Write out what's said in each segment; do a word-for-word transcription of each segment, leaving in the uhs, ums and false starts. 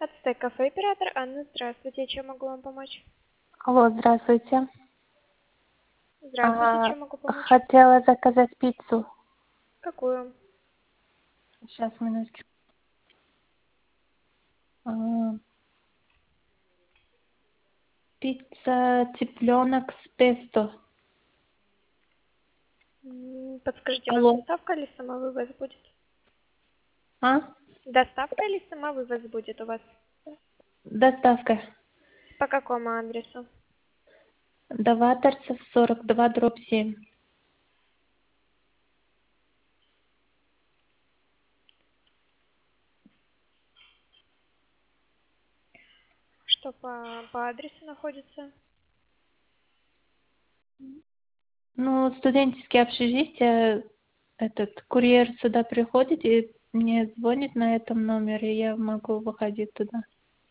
Ацтек кафе, оператор Анна, здравствуйте, чем могу вам помочь? Алло, здравствуйте. Здравствуйте, А, чем могу помочь? хотела заказать пиццу. Какую? Сейчас, минуточку. А, пицца цыпленок с песто. М, Подскажите, у вас Алло. доставка или самовывоз будет? А? Доставка или самовывоз будет у вас? Доставка. По какому адресу? Даваторцев сорок два дробь семь. Что по, по адресу находится? Ну, студенческие общежития, этот курьер сюда приходит и мне звонит на этом номере, и я могу выходить туда.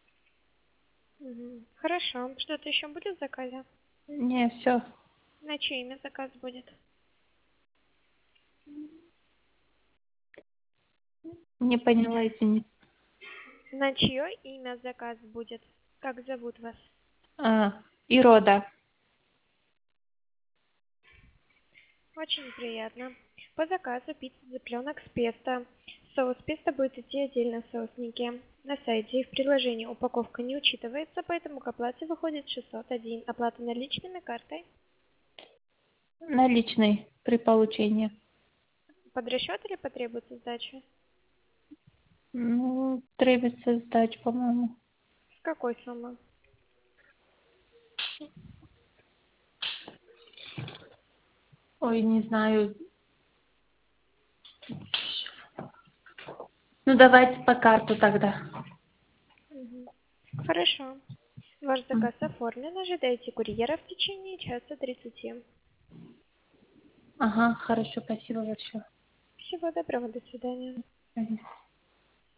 Мгм. Хорошо. Что-то еще будет в заказе? Не, все. На чье имя заказ будет? Не поняла, извини. На чье имя заказ будет? Как зовут вас? А, Ирода. Очень приятно. По заказу пицца цыпленок с песто. Соус песто будет идти отдельно в соуснике. На сайте и в приложении упаковка не учитывается, поэтому к оплате выходит шестьсот один. Оплата наличными картой. Наличный при получении. Под расчет или потребуется сдача? Ну, требуется сдача, по-моему. С какой суммы? Ой, не знаю. Ну, давайте по карту тогда. Мгм. Хорошо. Ваш заказ оформлен. Ожидайте курьера в течение часа тридцати. Ага, хорошо, спасибо большое. Всего доброго. До свидания. Мгм.